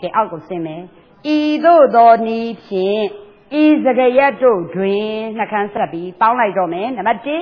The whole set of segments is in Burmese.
ကဲအောက်ကိုဆင်းမယ်ဤသို့သောနည်းဖြင့်ဤစကရက်တို့တွင်နှခမ်းဆက်ပြီးပေါင်းလိုက်တော့မယ်နံပါတ်1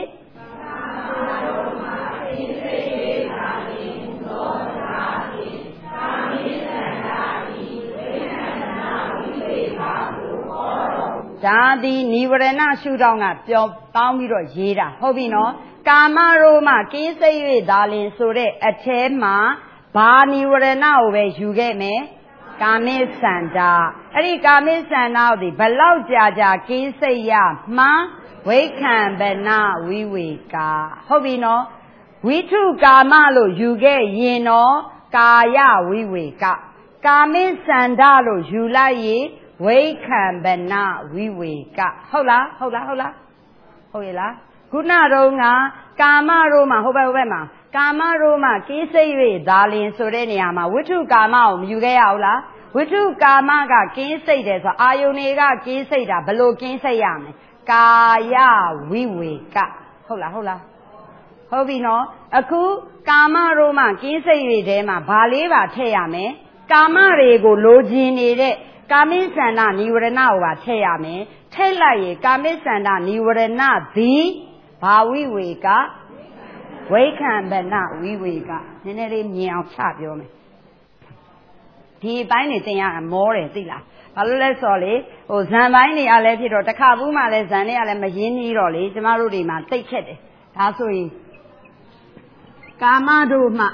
ဒါဒီနိဝရဏရှုထောင့်ကပြောပေါင်းပြီးတော့ရေးတာဟုတ်ပြီနော်ကာမတို့မှကင်းစိတ်၍သာလင်ဆိုတဲ့အထဲမှာဘာနိဝရဏကိုပဲယူခဲ့မယ်ကာမိစန္ဒအဲ့ဒီကာမိစန္ဒကိုဒီဘလောက်ကြာကင်းစိတ်ရမှဝိခံဗနာဝိဝေကဟုတ်ပြီနော်ဝိထုကာမလို့ယူခဲ့ရင်တော့ကာယဝိဝေကကာမိစန္ဒလို့ယူလိုက်ရင်ဝိခံဗနာဝိဝေကဟုတ်လားဟုတ်ရဲ့လားခုနတော့ကကာမတို့မှာဟိုဘက်မှာကာမတို့မှာကင်းစိတ်၍သာလင်ဆိုတဲ့နေရာမှာဝိထုကာမကိုမယူခဲ့ရဘူးလားဝိထုကာမကကင်းစိတ်တယ်ဆိုအာယုန်တွေကကင်းစိတ်တာဘယ်လိုကင်းစိတ်ရမလဲကာယဝိဝေကဟုတ်လားဟုတ်ပြီနော်အခုကာမတို့မှာကင်းစိတ်တွေထဲမှာဘာလေးပါထည့်ရမယ်ကာမတွေကိုလိုချင်နေတဲ့ကာမိစန္ဒနိဝရဏကိုပါထည့်ရမယ်ထည့်လိုက်ရင်ကာမိစန္ဒနိဝရဏသည်ဘာဝိဝေကဝိခံဗနာဝိဝေကနည်းနည်းလေးမြင်အောင်ချပြောမယ်ဒီပိုင်းနေသင်ရမောတယ်သိလားဘာလို့လဲဆိုလေဟိုဇန်ပိုင်းတွေကလည်းဖြစ်တော့တစ်ခါဘူးမှလည်းဇန်တွေကလည်းမရင်းနှီးတော့လေကျမတို့တွေမှာတိတ်ခက်တယ်ဒါဆိုရင်ကာမတို့မှ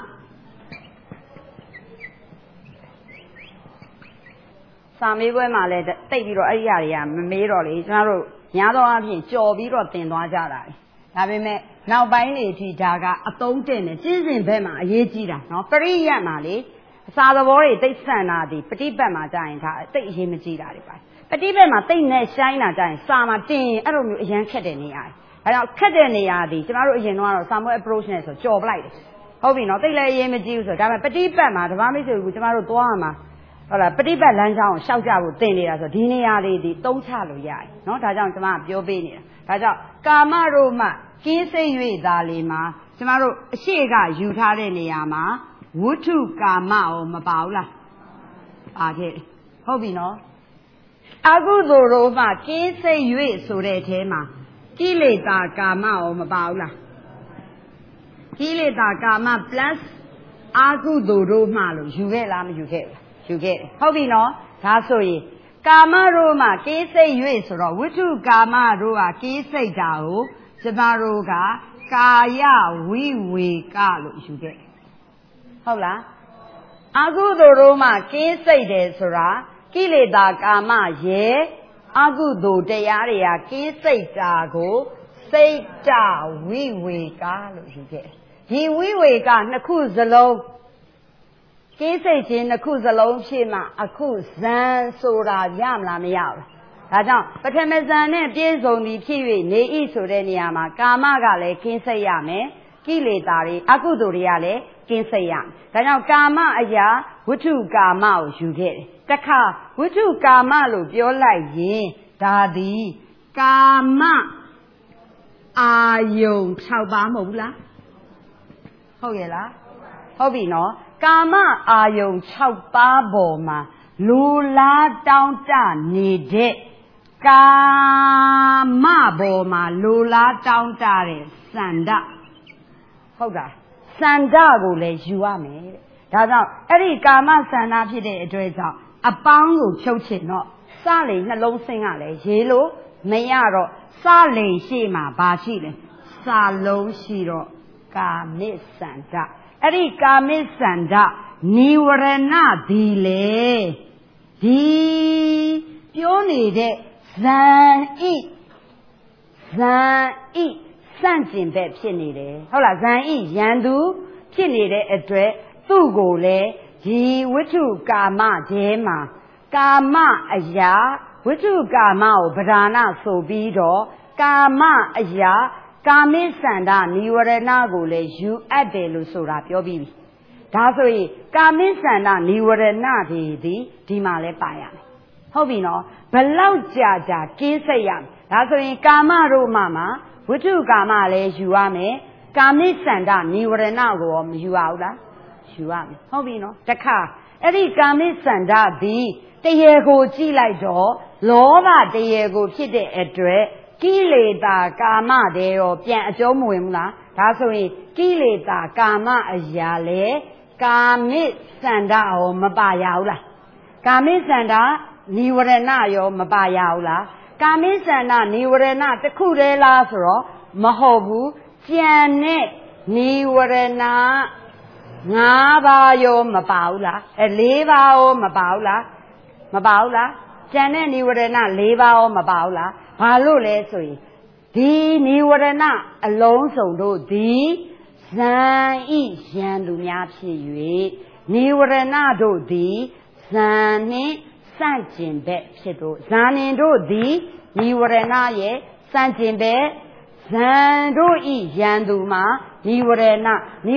စာမေးပွဲမှာလည်းတိတ်ပြီးတော့အဲ့ဒီအရာတွေကမမေးတော့လေကျမတို့များသောအားဖြင့်ကြော်ပြီးတော့သင်သွားကြတာဒါပေမဲ့နောက်ပိုင်းနေထိဒါကအသုံးတင်တယ်ကျင့်စဉ်ဘက်မှာအရေးကြီးတာနော်ပရိယတ်မှာလေအစာသဘောတွေတိတ်ဆန်တာဒီပฏิပတ်မှာကြာရင်ဒါတိတ်အရေးမကြီးတာတွေပါပฏิပတ်မှာတိတ်နဲ့ရှိုင်းတာကြာရင်စာမှာတင်အဲ့လိုမျိုးအရန်ခက်တဲ့နေရာအဲကြောင့်ခက်တဲ့နေရာဒီကျမတို့အရင်ကတော့စာမွေး approach နဲ့ဆိုကြော်ပလိုက်တယ်ဟုတ်ပြီနော်တိတ်လည်းအရေးမကြီးဘူးဆိုဒါပေမဲ့ပฏิပတ်မှာဓမ္မမိတ်ဆွေကကျမတို့သွားမှာဟုတ်လားပฏิပတ်လမ်းကြောင်းကိုရှောက်ကြဖို့သင်နေတာဆိုဒီနေရာလေးဒီသုံးချလို့ရတယ်နော်ဒါကြောင့်ကျမကပြောပေးနေတာဒါကြောင့်ကာမတို့မှကင်းစိတ်၍သာလေမှာကျမတို့အရှိကယူထားတဲ့နေရာမှာဝုထုကာမရောမပါဘူးလားပါခဲ့ဟုတ်ပြီနော်အကုသိုလ်တို့မှကင်းစိတ်၍ဆိုတဲ့အထဲမှာကိလေသာကာမရောမပါဘူးလားကိလေသာကာမ plus အကုသိုလ်တို့မှလို့ယူခဲ့လားမယူခဲ့ဘူးယူခဲ့ဟုတ်ပြီနော်ဒါဆိုရင်ကာမတို့မှကင်းစိတ်၍ဆိုတော့ဝိထုကာမတို့ကကင်းစိတ်တာကိုကျမတို့ကကာယဝိဝေကလို့ယူခဲ့ဟုတ်လားအကုသိုလ်တို့မှကင်းစိတ်တယ်ဆိုတာကိလေသာကာမရဲ့အကုသိုလ်တရားတွေကကင်းစိတ်တာကိုစိတ်တဝိဝေကလို့ယူခဲ့ဒီဝိဝေကနှစ်ခုစလုံးကင်းစိတ်ခြင်းနှစ်ခုစလုံးဖြစ်မှအခုဇန်ဆိုတာရမလားမရဘူးဒါကြောင့်ပထမဇန်နဲ့ပြည့်စုံပြီးဖြစ်၍နေဤဆိုတဲ့နေရာမှာကာမကလည်းကင်းစိတ်ရမယ်ကိလေသာတွေအကုသိုလ်တွေကလည်းကင်းစိတ်ရမယ်ဒါကြောင့်ကာမအရာဝိထုကာမကိုယူခဲ့တယ်တခါဝိထုကာမလို့ပြောလိုက်ရင်ဒါသည်ကာမအာယုံ6ပါးမဟုတ်ဘူးလားဟုတ်ရဲ့လားဟုတ်ပြီနော်ကာမအာယုံ6ပါးပေါ်မှာလူလားတောင်းတနေတဲ့ကာမဘောမှာလူလားတောင်းတတဲ့စန္ဒဟုတ်တာစန္ဒကိုလည်းယူရမယ်တဲ့ဒါကြောင့်အဲ့ဒီကာမစန္ဒဖြစ်တဲ့အတွက်ကြောင့်အပေါင်းကိုဖြုတ်ချင်တော့စလိန်နှလုံးစင်းကလည်းရေးလို့မရတော့စလိန်ရှိမှဘာရှိလဲစာလုံးရှိတော့ကာမိစန္ဒအဲ့ဒီကာမိစန္ဒနိဝရဏဒီလေဒီပြောနေတဲ့ဇန်ဤစန့်ကျင်ဘက်ဖြစ်နေတယ်ဟုတ်လားဇန်ဤရန်သူဖြစ်နေတဲ့အတွက်သူ့ကိုလည်းဒီဝိထုကာမကျဲမှာကာမအရာဝိထုကာမကိုဗဒာနဆိုပြီးတော့ကာမအရာကာမိစန္ဒနိဝရဏကိုလည်းယူအပ်တယ်လို့ဆိုတာပြောပြီးပြီဒါဆိုရင်ကာမိစန္ဒနိဝရဏတွေဒီမှာလဲပါရမယ်ဟုတ်ပြီနော်ဘလောက်ကြာကင်းစိတ်ရမယ်ဒါဆိုရင်ကာမတို့မှဝိထုကာမလည်းယူရမယ်ကာမိစန္ဒနိဝရဏကိုရောမယူရဘူးလားယူရမယ်ဟုတ်ပြီနော်တခါအဲ့ဒီကာမိစန္ဒသည်တရားကိုကြည့်လိုက်တော့လောဘတရားကိုဖြစ်တဲ့အတွက်ကိလေသာကာမတွေရောပြန်အကျုံးမဝင်ဘူးလားဒါဆိုရင်ကိလေသာကာမအရာလေကာမိစန္ဒရောမပါရဘူးလားကာမိစန္ဒနိဝရဏရောမပါရဘူးလားကာမိစန္ဒနိဝရဏတစ်ခုတည်းလားဆိုတော့မဟုတ်ဘူးကြံတဲ့နိဝရဏ5ပါးရောမပါဘူးလား4ပါးရောမပါဘူးလားမပါဘူးလားကြံတဲ့နိဝရဏ4ပါးရောမပါဘူးလားဘာလို့လဲဆိုရင်ဒီနိဝရဏအလုံးစုံတို့သည်ဇန်ဤယံသူများဖြစ်၍နိဝရဏတို့သည်ဇန်နှင့်စန့်ကျင်ဘက်ဖြစ်တို့ဇန်နှင့်တို့သည်နိဝရဏရဲ့စန့်ကျင်ဘက်ဇန်တို့ဤယံသူမှာနိဝရဏ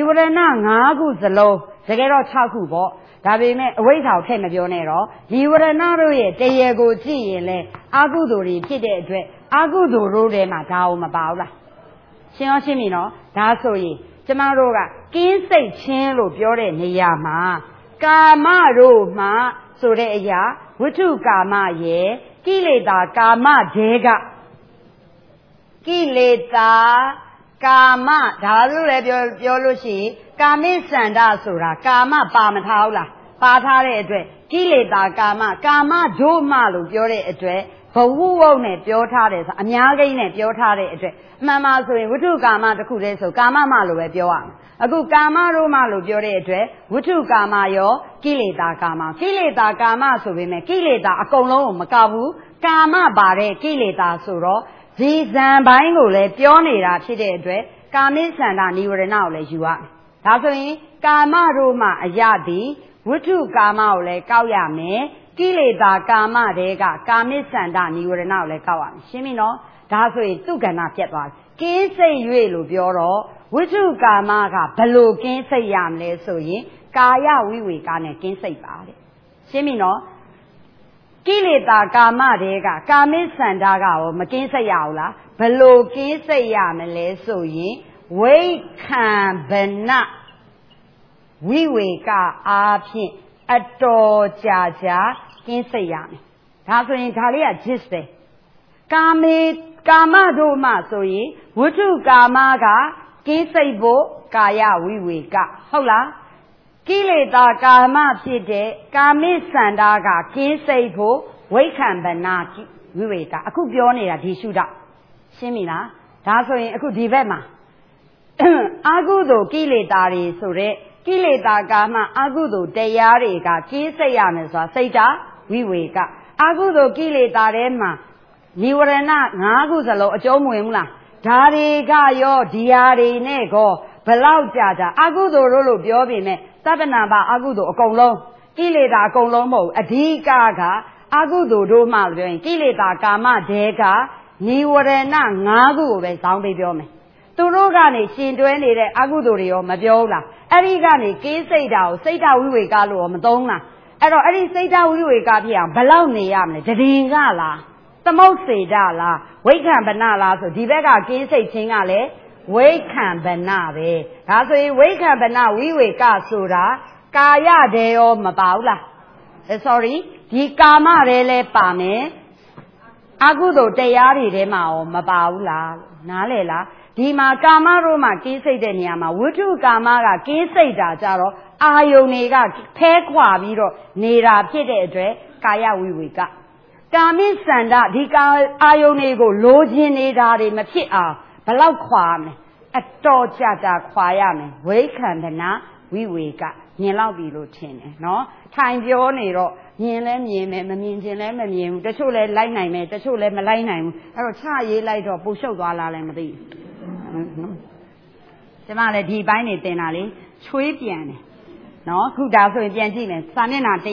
5ခုစလုံးတကယ်တော့6ခုပေါ့ဒါပေမဲ့အဝိဇ္ဇာကိုထည့်မပြောနဲ့တော့နိဝရဏတို့ရဲ့တရားကိုကြည့်ရင်လေအကုသိုလ်တွေဖြစ်တဲ့အတွက်အကုသိုလ်တို့ထဲမှာဒါအောင်မပါဘူးလားရှင်းရောရှင်းပြီနော်ဒါဆိုရင်ကျမတို့ကကင်းစိတ်ချင်းလို့ပြောတဲ့နေရာမှာကာမတို့မှဆိုတဲ့အရာဝိတုကာမရဲ့ကိလေသာကာမတဲကကိလေသာကာမဒါလို့လည်းပြောလို့ရှိရင်ကာမိစန္ဒဆိုတာကာမပါမထားဘူးလားပါထားတဲ့အတွက်ကိလေသာကာမတို့မှလို့ပြောတဲ့အတွက်ဘဝဝုတ်နဲ့ပြောထားတယ်ဆိုအများကြီးနဲ့ပြောထားတဲ့အတွက်အမှန်ပါဆိုရင်ဝိတုကာမတစ်ခုတည်းဆိုကာမမှလို့ပဲပြောရမယ်အခုကာမတို့မှလို့ပြောတဲ့အတွက်ဝိတုကာမရောကိလေသာကာမဆိုပေမဲ့ကိလေသာအကုန်လုံးကိုမကောက်ဘူးကာမပါတဲ့ကိလေသာဆိုတော့ဒီဇံပိုင်းကိုလည်းပြောနေတာဖြစ်တဲ့အတွက်ကာမိစန္ဒနိဝရဏကိုလည်းယူရမယ်ဒါဆိုရင်ကာမတို့မှအရသည်ဝိတုကာမကိုလည်းကောက်ရမယ်ကိလေသာကာမတွေကကာမိစန္ဒနိဝရဏကိုလည်းကောက်ရမယ်ရှင်းပြီနော်ဒါဆိုရင်သူ့ကဏ္ဍပြတ်သွားတယ်ကင်းစိတ်၍လို့ပြောတော့ဝိတုကာမကဘလို့ကင်းစိတ်ရမလဲဆိုရင်ကာယဝိဝေကနဲ့ကင်းစိတ်ပါတဲ့ရှင်းပြီနော်ကိလေသာကာမတွေကကာမိစန္ဒကရောမကင်းစိတ်ရဘူးလားဘလို့ကင်းစိတ်ရမလဲဆိုရင်ဝိခံဗနဝိဝေကအားဖြင့်အတော်ကြာကင်းစိတ်ရမယ်ဒါဆိုရင်ဒါလေးက gist ပဲကာမတို့မှဆိုရင်ဝိတုကာမကကင်းစိတ်ဖို့ကာယဝိဝေကဟုတ်လားကိလေသာကာမဖြစ်တဲ့ကာမိစန္ဒကကင်းစိတ်ဖို့ဝိခံဗနာဝိဝေကအခုပြောနေတာဒီရှုတော့ရှင်းပြီလားဒါဆိုရင်အခုဒီဘက်မှာအာဟုသို့ကိလေသာတွေဆိုတဲ့ကိလေသာကာမအာဟုသို့တရားတွေကကင်းစိတ်ရမယ်ဆိုတာစိတ်ဓာဝိဝေကအာဟုသို့ကိလေသာထဲမှာနိဝရဏ5ခုစလုံးအကျုံးမဝင်ဘူးလားဒါတွေကရောဒီဟာတွေနဲ့ကောဘလောက်ကြာအာဟုသို့လို့ပြောပေမဲ့သဗ္ဗနာပါအာဟုသို့အကုန်လုံးကိလေသာအကုန်လုံးမဟုတ်ဘူးအဓိကအာဟုသို့တို့မှပြောရင်ကိလေသာကာမတဲကနိဝရဏ5ခုကိုပဲဇောင်းပေးပြောမယ်သူတို့ကနေရှင်တွဲနေတဲ့အာဟုသို့တွေရောမပြောဘူးလားအဲ့ဒီကနေကိစိတ်တာကိုစိတ်ဓာဝိဝေကလို့ရောမသုံးလားအဲ့တော့အဲ့ဒီစိတ်ဓာဝိဝေကဖြစ်အောင်ဘလောက်နေရမလဲတည်ကလားသမုတ်စေတလားဝိခံဗနလားဆိုဒီဘက်ကကင်းစိတ်ချင်းကလည်းဝိခံဗနပဲဒါဆိုရင်ဝိခံဗနဝိဝေကဆိုတာကာယတေရောမပါဘူးလားsorry ဒီကာမတွေလည်းပါမယ်အကုသိုလ်တရားတွေထဲမှာရောမပါဘူးလားနားလေလားဒီမှာကာမတို့မှကင်းစိတ်တဲ့နေရာမှာဝိတုကာမကကင်းစိတ်တာကြတော့အာယုန်တွေကဖဲခွာပြီးတော့နေတာဖြစ်တဲ့အတွက်ကာယဝိဝေကကာမိစန္ဒဒီအာယုန်တွေကိုလိုချင်နေတာတွေမဖြစ်အောင်ဘလောက်ခွာမလဲအတော်ကြာခွာရမယ်ဝိခံဗနာဝိဝေကမြင်လောက်ပြီလို့ထင်တယ်နော်ထိုင်ပြောနေတော့မြင်လဲမြင်မယ်မမြင်ခြင်းလဲမမြင်ဘူးတချို့လဲလိုက်နိုင်မယ်တချို့လဲမလိုက်နိုင်ဘူးအဲ့တော့ချရေးလိုက်တော့ပူရှုပ်သွားလားလည်းမသိဘူးကျမလည်းဒီပိုင်းနေတင်တာလေချွေးပြန်တယ်နော်ခုဒါဆိုရင်ပြန်ကြည့်မယ်စာမျက်နှာ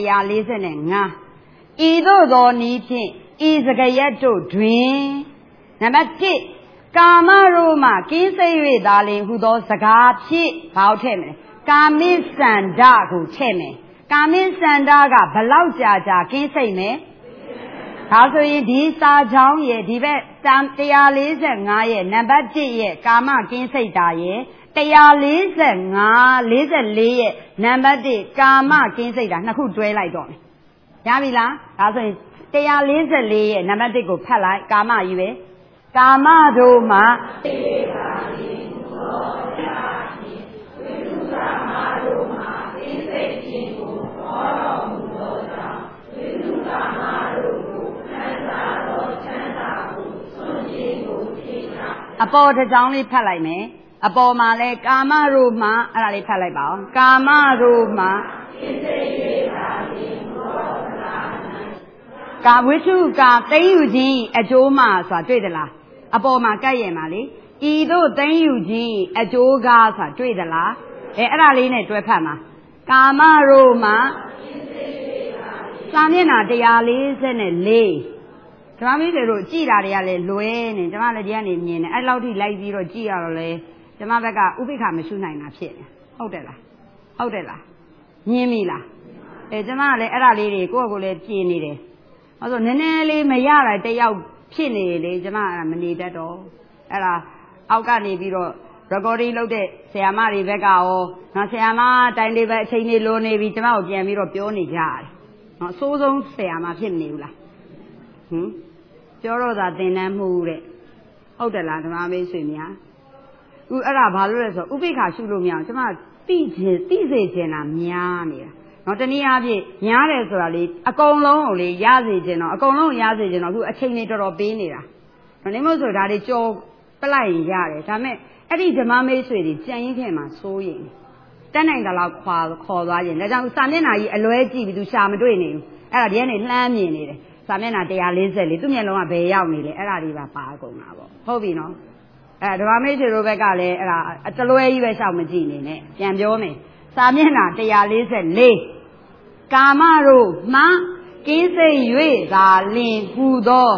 145ဤသို့သောနည်းဖြင့်ဤစကရက်တို့တွင်နံပါတ်1ကာမတို့မှကင်းစိတ်၍သာလင်ဟူသောစကားဖြင့်ဘာကိုထည့်မလဲကာမိစန္ဒကိုထည့်မယ်ကာမိစန္ဒကဘလောက်ကြာကင်းစိတ်မယ်ဒါဆိုရင်ဒီစာကြောင်းရဲ့ဒီဘက်145ရဲ့နံပါတ်1ရဲ့ကာမကင်းစိတ်တာရဲ့ 145 ရဲ့နံပါတ်1ကာမကင်းစိတ်တာနှစ်ခုတွဲလိုက်တော့မယ်ရပြီလားဒါဆိုရင်144ရဲ့နံပါတ်1ကိုဖတ်လိုက်ကာမကြီးပဲကာမတို့မှာအပေါ်တစ်ကြောင်းလေးဖတ်လိုက်မယ်အပေါ်မှာလဲကာမတို့မှာအဲ့ဒါလေးဖတ်လိုက်ပါဦးကာမတို့မှာကာဝိထုကာသိမ့်ယူခြင်းအကျိုးမှာဆိုတာတွေ့သလားအပေါ်မှာကပ်ရမှာလေဤတို့သိမ့်ယူခြင်းအကျိုးကားဆိုတာတွေ့သလားအဲ့ဒါလေးနဲ့တွဲဖတ်မှာကာမတို့မှာစာမျက်နှာ144ကျမမင်းတို့ကြည်တာတွေကလည်းလွဲနေကျမလည်းဒီကနေမြင်တယ်အဲ့လောက်ထိလိုက်ပြီးတော့ကြည်ရတော့လေကျမဘက်ကဥပိ္ပခမရှိနိုင်တာဖြစ်နေဟုတ်တယ်လားမြင်ပြီလားကျမကလည်းအဲ့ဒါလေးတွေကိုယ့်ကိုယ်လည်းပြင်နေတယ်ဟောဆိုနည်းနည်းလေးမရတာတယောက်ဖြစ်နေလေကျမအဲ့ဒါမနေတတ်တော့အဲ့ဒါအောက်ကနေပြီးတော့ recording လုပ်တဲ့ဆရာမတွေဘက်ကရောနော်ဆရာမတိုင်းလေးပဲအချိန်လေးလိုနေပြီကျမကိုပြန်ပြီးတော့ပြောနေကြရတယ်နော်အဆိုးဆုံးဆရာမဖြစ်မနေဘူးလားပြောတော့သာသင်တန်းမှုတဲ့ဟုတ်တယ်လားဓမ္မမေးဆွေများအဲ့ဒါဘာလို့လဲဆိုဥပိ္ပခရှုလို့မရအောင်ကျမသိစေချင်တာများနေတာနော်တနည်းအားဖြင့်များတယ်ဆိုတာလေအကုန်လုံးကိုလေရစေချင်တော့အခုအချိန်လေးတော်တော်ပေးနေတာနော်နေမို့ဆိုဒါတွေကြော်ပလိုက်ရင်ရတယ်ဒါမဲ့အဲ့ဒီဓမ္မမေးဆွေတွေကြံရင်ခင်မှာစိုးရင်တက်နိုင်တယ်လို့ခေါ်သွားရင်ဒါကြောင့်စာမျက်နှာကြီးအလွဲကြည့်ပြီးသူရှာမတွေ့နေဘူးအဲ့ဒါဒီကနေလှမ်းမြင်နေတယ်စာမျက်နှာ144သူ့မျက်လုံးကဘယ်ရောက်နေလဲအဲ့ဒါတွေပါကုန်တာပေါ့ဟုတ်ပြီနော်ဓမ္မမေးဆွေတို့ဘက်ကလည်းအဲ့ဒါတလွဲကြီးပဲရှောက်မကြည့်နေနဲ့ပြန်ပြောမယ်စာမျက်နှာ144ကာမတို့မှကင်းစိတ်၍သာလင်ဟူသော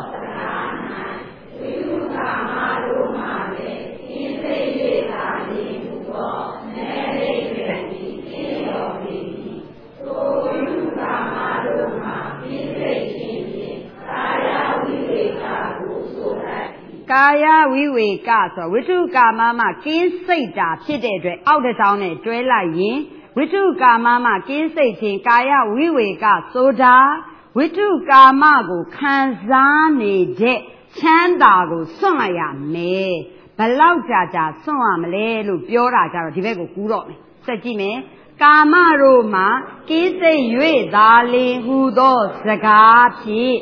ကာယဝိဝေကဆိုဝိတုကာမမှကင်းစိတ်တာဖြစ်တဲ့အတွက်အောက်တစ်ချောင်းနဲ့တွဲလိုက်ရင်ဝိတုကာမမှကင်းစိတ်ခြင်းကာယဝိဝေကဆိုတာဝိတုကာမကိုခံစားနေတဲ့ချမ်းသာကိုစွန့်လိုက်ရမယ်ဘလောက်ကြာစွန့်ရမလဲလို့ပြောတာကြတော့ဒီဘက်ကိုကူးတော့မယ်ဆက်ကြည့်မယ်ကာမတို့မှာကင်းစိတ်၍သာလင်ဟူသောစကားဖြင့်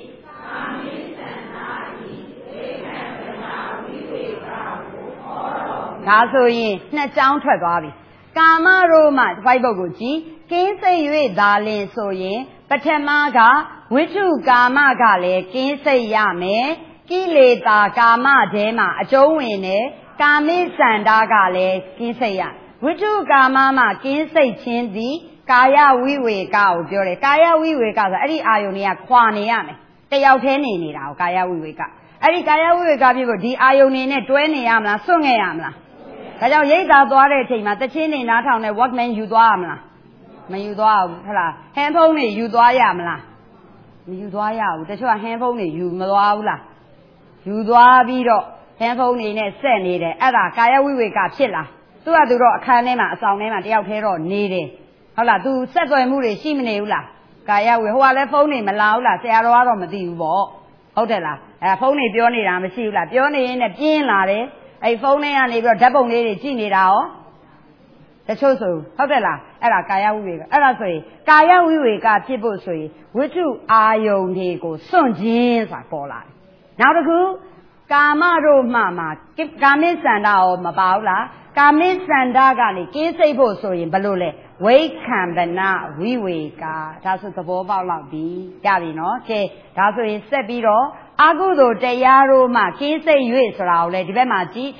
ဒါဆိုရင်နှစ်ကြောင်းထွက်သွားပြီကာမတို့မှဖိုက်ဘုတ်ကိုကြည့်ကင်းစိတ်၍သာလင်ဆိုရင်ပထမကဝိတုကာမကလည်းကင်းစိတ်ရမယ်ကိလေသာကာမထဲမှာအကျုံးဝင်တယ်ကာမိစန္ဒကလည်းကင်းစိတ်ရဝိတုကာမမှကင်းစိတ်ခြင်းသည်ကာယဝိဝေကကိုပြောတယ်ကာယဝိဝေကဆိုအဲ့ဒီအာယုန်တွေကခွာနေရမယ်တယောက်တည်းနေတာကိုကာယဝိဝေကအဲ့ဒီကာယဝိဝေကဖြစ်ဖို့ဒီအာယုန်နေနဲ့တွဲနေရမလားစွန့်ခဲ့ရမလားဒါကြောင့်ရိတ်သာသွားတဲ့အချိန်မှာတချင်းနေနားထောင်တဲ့ Walkman ယူသွားရမလားမယူသွားဘူးဟုတ်လားဟန်ဖုန်းတွေယူသွားရမလားမယူသွားရဘူးတချို့ကဟန်ဖုန်းတွေယူမသွားဘူးလားယူသွားပြီးတော့ဟန်ဖုန်းတွေနဲ့ဆက်နေတယ်အဲ့ဒါကာယဝိဝေကဖြစ်လားသူကသူတော့အခန်းထဲမှာအဆောင်ထဲမှာတယောက်တည်းတော့နေတယ်ဟုတ်လားသူဆက်သွယ်မှုတွေရှိမနေဘူးလားကာယဝိဟိုကလည်းဖုန်းတွေမလာဘူးလားဆရာတော်ကတော့မသိဘူးပေါ့ဟုတ်တယ်လားအဲ့ဖုန်းတွေပြောနေတာမရှိဘူးလားပြောနေရင်လည်းပြင်းလာတယ်အဲ့ဖုန်းထဲကနေပြီးတော့ဓာတ်ပုံလေးတွေကြည့်နေတာရောတချို့ဆိုဟုတ်တယ်လားအဲ့ဒါကာယဝိဝေကအဲ့ဒါဆိုရင်ကာယဝိဝေကဖြစ်ဖို့ဆိုရင်ဝိတုအာယုန်တွေကိုစွန့်ခြင်းဆိုတာပေါ်လာတယ်နောက်တစ်ခုကာမတို့မှကာမိစန္ဒရောမပါဘူးလားကာမိစန္ဒကနေကင်းစိတ်ဖို့ဆိုရင်ဘယ်လိုလဲဝိခံပနဝိဝေကဒါဆိုသဘောပေါက်လောက်ပြီရပြီနော်ကဲဒါဆိုရင်ဆက်ပြီးတော့အကုသိုလ်တရားတို့မှကင်းစိတ်၍ဆိုတာကိုလေဒီဘက်မှာကြည့်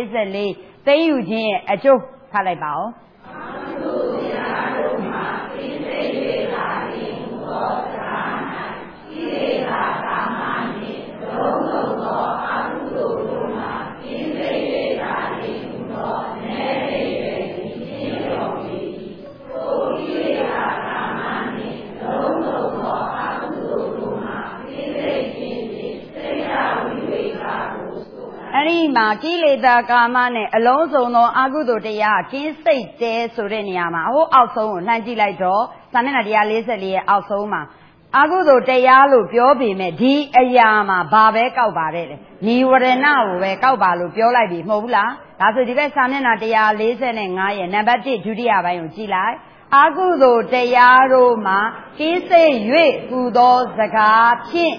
144သိယူခြင်းရဲ့အကျိုးဖတ်လိုက်ပါဦးအကုသိုလ်တရားတို့မှကင်းစိတ်၍သာလင်ဟူသောစကား၌ကိလေသာကာမနှင့်လုံးစုံသောအကုသိုလ်တို့မှကင်းစိတ်၍သာလင်ဟူသောနေရည်ရည်ရှင်းတော်မူ၏သို့ကိလေသာကာမနှင့်လုံးစုံသောအကုသိုလ်တို့မှကင်းစိတ်ခြင်းဖြင့်စိတ်ဝိဝေကကိုဆိုအဲ့ဒီ mà kỹ lệ ta cả mà này alone xong nó ác đồတရားကင်းစိတ်တဲဆိုတဲ့နေရာမှာဟိုအောက်ဆုံးကိုလှမ်းကြည့်လိုက်တော့စာမျက်နှာ144ရဲ့အောက်ဆုံးမှာအာဟုသောတရားလို့ပြောပေမဲ့ဒီအရာမှာဘာပဲကောက်ပါတယ်လေနိဝရဏကိုပဲကောက်ပါလို့ပြောလိုက်ပြီမဟုတ်ဘူးလားဒါဆိုဒီဘက်စာမျက်နှာ145ရဲ့နံပါတ်1ဒုတိယပိုင်းကိုကြည့်လိုက်အာဟုသောတရားတို့မှာကင်းစိတ်၍ဟူသောစကားဖြင့်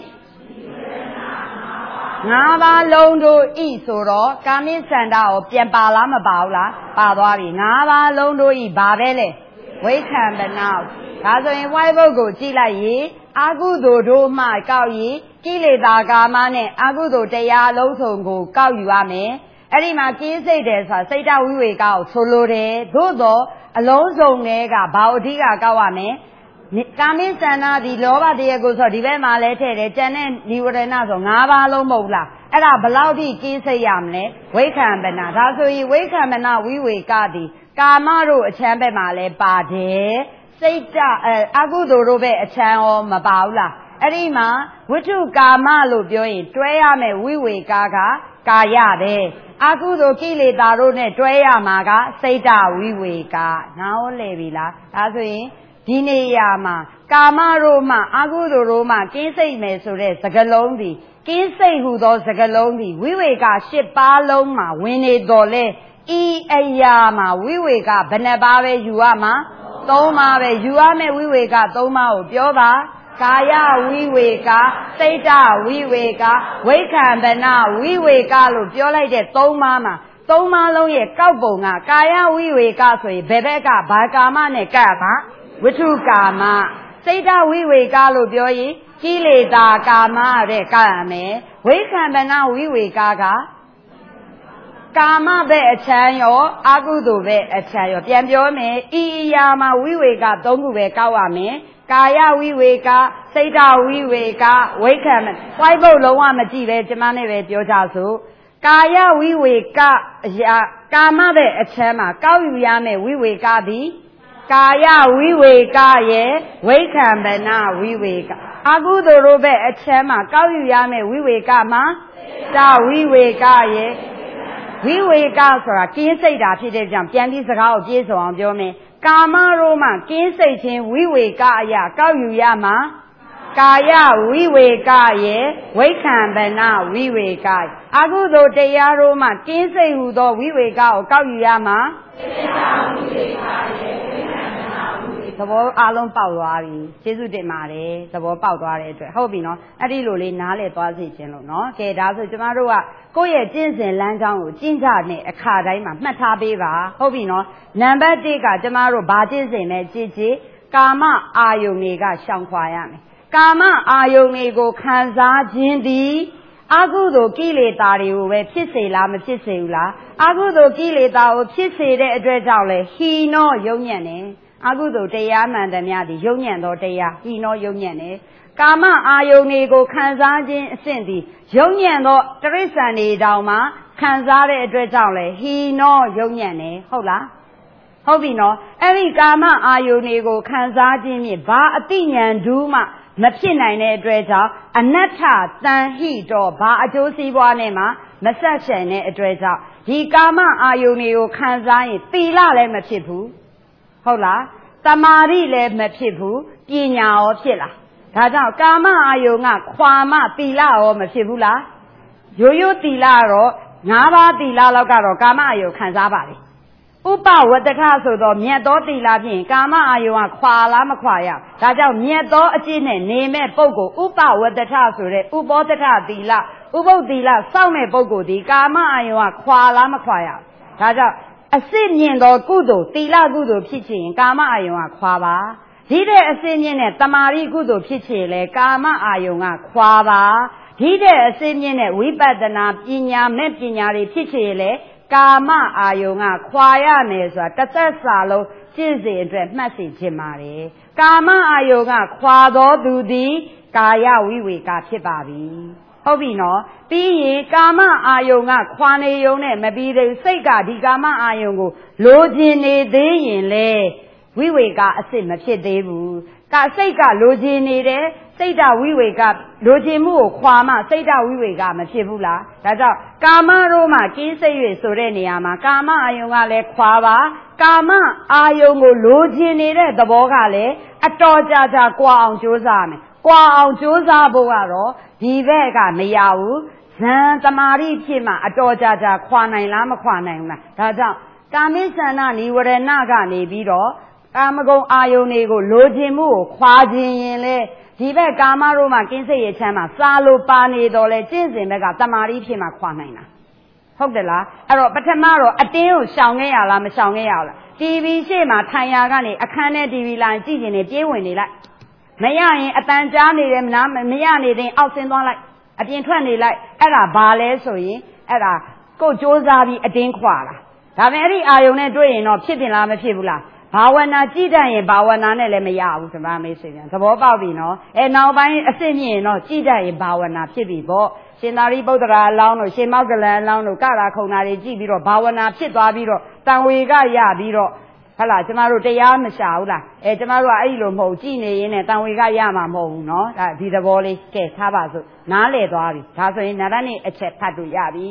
ငါးပါးလုံးတို့ဤဆိုတော့ကာမိစန္ဒကိုပြန်ပါလားမပါဘူးလားပါသွားပြီငါးပါးလုံးတို့ဤဘာပဲလဲဝိခံပနာဒါဆိုရင် white book ကိုကြည့်လိုက်ရင်အာဟုသိုလ်တို့မှကောက်ရင်ကိလေသာကာမနဲ့အာဟုသိုလ်တရားလုံးစုံကိုကောက်ယူရမယ်အဲ့ဒီမှာကင်းစိတ်တယ်ဆိုတာစိတ်တဝိဝေကကိုဆိုလိုတယ်သို့တော့အလုံးစုံတွေကဘာအဓိကကောက်ရမယ်ကာမိစန္ဒဒီလောဘတရားကိုဆိုဒီဘက်မှာလဲထည့်တယ်ကျန်တဲ့နိဝရဏဆို၅ပါးလုံးမဟုတ်လားအဲ့ဒါဘလောက်ထိကင်းစိတ်ရမလဲဝိခံပနာဒါဆိုရင်ဝိခံပနာဝိဝေကသည်ကာမတို့အချမ်းဘက်မှာလဲပါတယ်စိတ်တအာဟုသိုလ်တို့ပဲအချမ်းရောမပါဘူးလားအဲ့ဒီမှာဝိတုကာမလို့ပြောရင်တွဲရမယ်ဝိဝေကကာယပဲအာဟုသိုလ်ကိလေသာတို့နဲ့တွဲရမှာကစိတ်တဝိဝေကနားဟောလေပြီလားဒါဆိုရင်ဒီနေရာမှာကာမတို့မှအာဟုသိုလ်တို့မှကင်းစိတ်မယ်ဆိုတဲ့စကားလုံးဒီကင်းစိတ်ဟူသောစကားလုံးဒီဝိဝေက10ပါးလုံးမှာဝင်နေတော်လဲဤအရာမှာဝိဝေကဘယ်နှပါးပဲယူရမှာ3ပါးပဲယူရမယ်ဝိဝေက3ပါးကိုပြောပါကာယဝိဝေကစိတ်တဝိဝေကဝိခံပနာဝိဝေကလို့ပြောလိုက်တဲ့3ပါးမှာ3ပါးလုံးရဲ့ကောက်ပုံကကာယဝိဝေကဆိုရင်ဘယ်ဘက်ကဘာကာမနဲ့ကပ်ပါဝိထုကာမစိတ်တဝိဝေကလို့ပြောရင်ကိလေသာကာမတဲ့ကပ်ရမယ်ဝိခံပနာဝိဝေကကာမပဲအချမ်းရောအာဟုသိုလ်ပဲအချမ်းရောပြန်ပြောမယ်ဤအရာမှာဝိဝေက3ခုပဲကောက်ရမယ်ကာယဝိဝေကစိတ်တဝိဝေကဝိခံဝိုက်ဖို့လုံးဝမကြည့်ပဲကျမနဲ့ပဲပြောကြစို့ကာယဝိဝေကအရာကာမပဲအချမ်းမှာကောက်ယူရမယ်ဝိဝေကသည်ကာယဝိဝေကရဲ့ဝိခံပနာဝိဝေကအာဟုသိုလ်တို့ပဲအချမ်းမှာကောက်ယူရမယ်ဝိဝေကမှာတဝိဝေကရဲ့ဝိဝေကဆိုတာကင်းစိတ်တာဖြစ်တဲ့ကြောင့်ပြန်ပြီးစကားကိုပြေးစုံအောင်ပြောမယ်ကာမတို့မှကင်းစိတ်ခြင်းဝိဝေကအရာကောက်ယူရမှာကာယဝိဝေကရဲ့ဝိခံပနာဝိဝေကအာဟုသိုလ်တရားတို့မှကင်းစိတ်ဟူသောဝိဝေကကိုကောက်ယူရမှာစိတ်တဝိဝေကရဲ့ဝိခံပနာဝိဝေကသဘောအားလုံးပေါက်သွားပြီကျေးဇူးတင်ပါတယ်သဘောပေါက်သွားတဲ့အတွက်ဟုတ်ပြီနော်အဲ့ဒီလိုလေးနားလည်သွားစေခြင်းလို့နော်ကဲဒါဆိုကျမတို့ကကိုယ့်ရဲ့ကျင့်စဉ်လမ်းကြောင်းကိုကျင့်ကြတဲ့အခါတိုင်းမှာမှတ်ထားပေးပါဟုတ်ပြီနော်နံပါတ်1ကကျမတို့ဘာကျင့်စဉ်လဲကြည်ကာမအာယုန်တွေကရှောင်ခွာရမယ်ကာမအာယုန်တွေကိုခံစားခြင်းသည်အာဟုသိုလ်ကိလေသာတွေကိုပဲဖြစ်စေလားမဖြစ်စေဘူးလားအာဟုသိုလ်ကိလေသာကိုဖြစ်စေတဲ့အတွက်ကြောင့်လဲဟီနောယုံညံ့တယ်အာဟုသိုလ်တရားမှန်သမျှသည်ယုံညံ့သောတရားဟီနောယုံညံ့တယ်ကာမအာယုန်တွေကိုခံစားခြင်းအဆင့်သည်ယုံညံ့သောတရိစ္ဆာန်တွေတောင်မှခံစားတဲ့အတွက်ကြောင့်လဲဟီနောယုံညံ့တယ်ဟုတ်လားဟုတ်ပြီနော်အဲ့ဒီကာမအာယုန်တွေကိုခံစားခြင်းဖြင့်ဘာအတိညာဏ်ဒုမှမဖြစ်နိုင်တဲ့အတွက်ကြောင့်အနတ္ထတန်ဟိတော့ဘာအကျိုးစီးပွားနဲ့မှမဆက်ဆိုင်တဲ့အတွက်ကြောင့်ဒီကာမအာယုန်တွေကိုခံစားရင်သီလလည်းမဖြစ်ဘူးဟုတ်လားသမာဓိလည်းမဖြစ်ဘူးပညာရောဖြစ်လားဒါကြောင့်ကာမအာယုန်ကခွာမသီလရောမဖြစ်ဘူးလားရိုးရိုးသီလတော့5ပါးသီလလောက်ကတော့ကာမအာယုန်ခံစားပါလေဥပဝတ္တထဆိုတော့မြတ်သောသီလဖြင့်ကာမအာယုန်ကခွာလားမခွာရဒါကြောင့်မြတ်သောအကျင့်နဲ့နေမဲ့ပုဂ္ဂိုလ်ဥပဝတ္တထဆိုတဲ့ဥပောတ္တထသီလဥပုပ်သီလစောင့်တဲ့ပုဂ္ဂိုလ်ဒီကာမအာယုန်ကခွာလားမခွာရဒါကြောင့်အစစ်မြင့်သောကုသိုလ်သီလကုသိုလ်ဖြစ်ခြင်းကာမအာယုန်ကခွာပါဒီတဲ့အစစ်မြင့်တဲ့တမာရိကုသိုလ်ဖြစ်ခြင်းလေကာမအာယုန်ကခွာပါဒီတဲ့အစစ်မြင့်တဲ့ဝိပဿနာပညာမဲ့ပညာတွေဖြစ်ခြင်းလေကာမအာယုန်ကခွာရမယ်ဆိုတာတစ်သက်စာလုံးကျင့်စဉ်အတွက်မှတ်စေခြင်းပါတယ်ကာမအာယုန်ကခွာတော်သူသည်ကာယဝိဝေကဖြစ်ပါပြီဟုတ်ပြီနော်ပြီးရင်ကာမအာယုန်ကခွာနေုံနဲ့မပြီးသေးစိတ်ကဒီကာမအာယုန်ကိုလိုချင်နေသေးရင်လေဝိဝေကအစစ်မဖြစ်သေးဘူးစိတ်ကလိုချင်နေတယ်စိတ်ဓာဝိဝေကလိုချင်မှုကိုခွာမှစိတ်ဓာဝိဝေကမဖြစ်ဘူးလားဒါကြောင့်ကာမတို့မှကင်းစိတ်၍ဆိုတဲ့နေရာမှာကာမအာယုံကလည်းခွာပါကာမအာယုံကိုလိုချင်နေတဲ့သဘောကလည်းအတော်ကြာကြာကွာအောင်ကြိုးစားမယ်ကွာအောင်ကြိုးစားဖို့ကတော့ဒီဘက်ကမရဘူးဇံတမာရိဖြစ်မှအတော်ကြာကြာခွာနိုင်လားမခွာနိုင်ဘူးလားဒါကြောင့်ကာမိသန္ဓနိဝရဏကနေပြီးတော့ကာမဂုဏ်အာယုန်တွေကိုလိုချင်မှုကိုခွာခြင်းရင်လေဒီဘက်ကာမတို့မှကင်းစိတ်ရချမ်းမှာစားလို့ပါနေတော့လေကျင့်စဉ်ဘက်ကတမာရိဖြစ်မှခွာနိုင်တာဟုတ်တယ်လားအဲ့တော့ပထမတော့အတင်းကိုရှောင်ခဲ့ရလားမရှောင်ခဲ့ရလား TV ရှေ့မှာထိုင်ရာကနေအခန်းထဲ TV လာကြည့်နေတယ်ပြေးဝင်နေလိုက်မရရင်အတန်ကြားနေတယ်မရနေတဲ့အောက်ဆင်းသွားလိုက်အပြင်ထွက်နေလိုက်အဲ့ဒါဘာလဲဆိုရင်အဲ့ဒါကိုယ်စ조사ပြီးအတင်းခွာတာဒါပေမဲ့အဲ့ဒီအာယုံနဲ့တွေ့ရင်တော့ဖြစ်တင်လားမဖြစ်ဘူးလားဘာဝနာကြည့်တတ်ရင်ဘာဝနာနဲ့လည်းမရဘူးဓမ္မမေးဆွေပြန်သဘောပေါက်ပြီနော်နောက်ပိုင်းအစစ်မြင့်ရင်တော့ကြည့်တတ်ရင်ဘာဝနာဖြစ်ပြီပေါ့ရှင်သာရိပုတ္တရာအလောင်းတို့ရှင်မောက္ကလန်အလောင်းတို့ကရာခုံနာတွေကြည့်ပြီးတော့ဘာဝနာဖြစ်သွားပြီးတော့တန်ဝေကရပြီးတော့ဟုတ်လားကျမတို့တရားမရှာဘူးလားကျမတို့ကအဲ့ဒီလိုမဟုတ်ကြည့်နေရင်းနဲ့တန်ဝေကရမှာမဟုတ်ဘူးနော်ဒါဒီသဘောလေးကဲထားပါစို့နားလည်သွားပြီဒါဆိုရင်နာရနဲ့အချက်ဖတ်လို့ရပြီ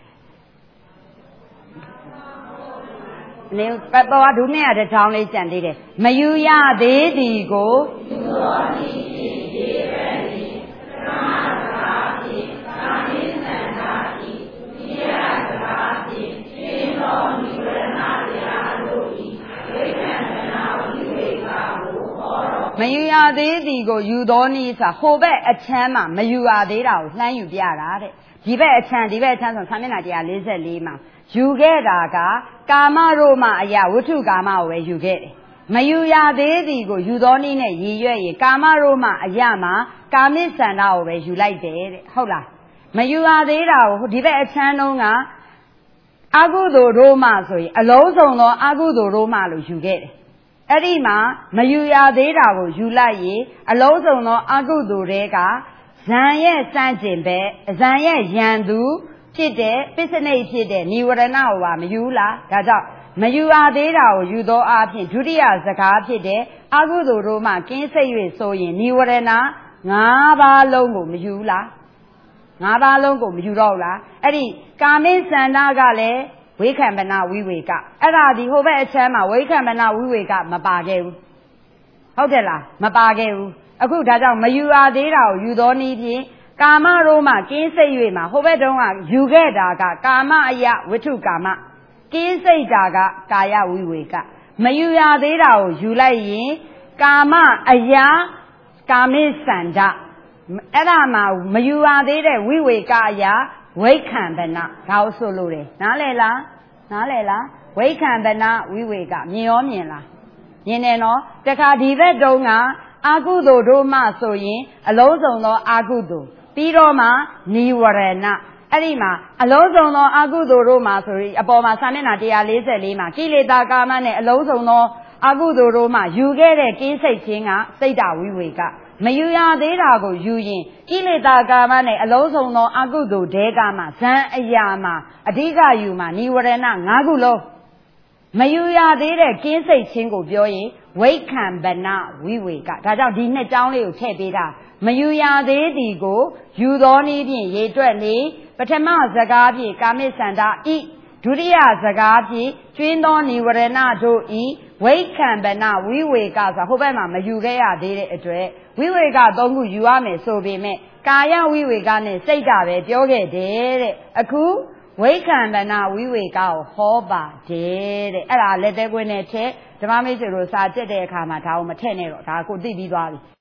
နေပတ်တော်ဒုနဲ့တစ်ချောင်းလေးကြံသေးတယ်မယူရသေးသည်ကိုယူတော်သည်ဖြစ်သေးပဲသည်သမာသာဖြင့်ကာမိသန္တာဤနိယသဘာဖြင့်ရှင်းတော်နိဝရဏတရားတို့ဤဝိကံတနာဝိဝေကကိုဟောတော်မယူရသေးသည်ကိုယူတော်နည်းဆိုဟိုဘက်အချမ်းမှာမယူရသေးတာကိုလှမ်းယူပြတာတဲ့ဒီဘက်အချမ်းဆိုဆံမျက်နှာ144မှာယူခဲ့တာကကာမတို့မှအရာဝိထုကာမကိုပဲယူခဲ့တယ်မယူရသေးသည်ကိုယူသောနည်းနဲ့ရည်ရွယ်ရင်ကာမတို့မှအရာမှာကာမိသန္တာကိုပဲယူလိုက်တယ်တဲ့ဟုတ်လားမယူရသေးတာကိုဒီဘက်အချမ်းတုံးကအကုသိုလ်တို့မှဆိုရင်အလုံးစုံသောအကုသိုလ်တို့မှလို့ယူခဲ့တယ်အဲ့ဒီမှာမယူရသေးတာကိုယူလိုက်ရင်အလုံးစုံသောအကုသိုလ်တွေကဇံရဲ့စန့်ကျင်ဘက်ဇံရဲ့ရန်သူဖြစ်တဲ့ပစ္စနိတ်ဖြစ်တဲ့နိဝရဏကိုပါမယူလားဒါကြောင့်မယူရသေးတာကိုယူသောအဖြစ်ဒုတိယစကားဖြစ်တဲ့အကုသိုလ်တို့မှကင်းစိတ်၍ဆိုရင်နိဝရဏ၅ပါးလုံးကိုမယူလား၅ပါးလုံးကိုမယူတော့လားအဲ့ဒီကာမိသန္တာကလည်းဝိခံပနဝိဝေကအဲ့ဒါဒီဟိုဘက်အချမ်းမှာဝိခံပနဝိဝေကမပါခဲ့ဘူးဟုတ်တယ်လားမပါခဲ့ဘူးအခုဒါကြောင့်မယူရသေးတာကိုယူသောနည်းဖြင့်ကာမတို့မှကင်းစိတ်၍မှာဟိုဘက်တုန်းကယူခဲ့တာကကာမအယဝိထုကာမကင်းစိတ်တာကကာယဝိဝေကမယူရသေးတာကိုယူလိုက်ရင်ကာမအယကာမိသန္တာအဲ့ဒါမှမယူရသေးတဲ့ဝိဝေကအယဝိခံပနဒါကိုဆိုလို့တယ်နားလည်လားဝိခံပနဝိဝေကမြင်ရောမြင်လားမြင်တယ်နော်တခါဒီဘက်တုန်းကအကုသိုလ်တို့မှဆိုရင်အလုံးစုံသောအကုသိုလ်ပြီးတော့မှနိဝရဏအဲ့ဒီမှာအလုံးစုံသောအကုသိုလ်တို့မှာဆိုရင်အပေါ်မှာစာမျက်နှာ144မှာကိလေသာကာမနဲ့အလုံးစုံသောအကုသိုလ်တို့မှယူခဲ့တဲ့ကင်းစိတ်ခြင်းကစိတ်တဝိဝေကမယူရသေးတာကိုယူရင်ကိလေသာကာမနဲ့အလုံးစုံသောအကုသိုလ်တဲကမှဇံအရာမှာအဓိကယူမှာနိဝရဏ၅ခုလုံးမယူရသေးတဲ့ကင်းစိတ်ခြင်းကိုပြောရင်ဝိခံပနဝိဝေကဒါကြောင့်ဒီနှစ်ကြောင်းလေးကိုထည့်ပေးတာမယူရသေးသည်ကိုယူသောနည်းဖြင့်ရေတွက်လေပထမစကားဖြင့်ကာမိသန္တာဤဒုတိယစကားဖြင့်ကျွင်းသောနိဝရဏတို့ဤဝိခံပနဝိဝေကဆိုဟိုဘက်မှာမယူခဲ့ရသေးတဲ့အတွက်ဝိဝေက၃ခုယူရမယ်ဆိုပေမဲ့ကာယဝိဝေကနဲ့စိတ်ဓာတ်ပဲပြောခဲ့တယ်တဲ့အခုဝိခံပနဝိဝေကကိုဟောပါတယ်တဲ့အဲ့ဒါလက်သေးကွင်းနဲ့ထက်ဓမ္မမိတ်ဆွေတို့စာကြက်တဲ့အခါမှာဒါကိုမထည့်နဲ့တော့ဒါကိုသိပြီးသွားပြီ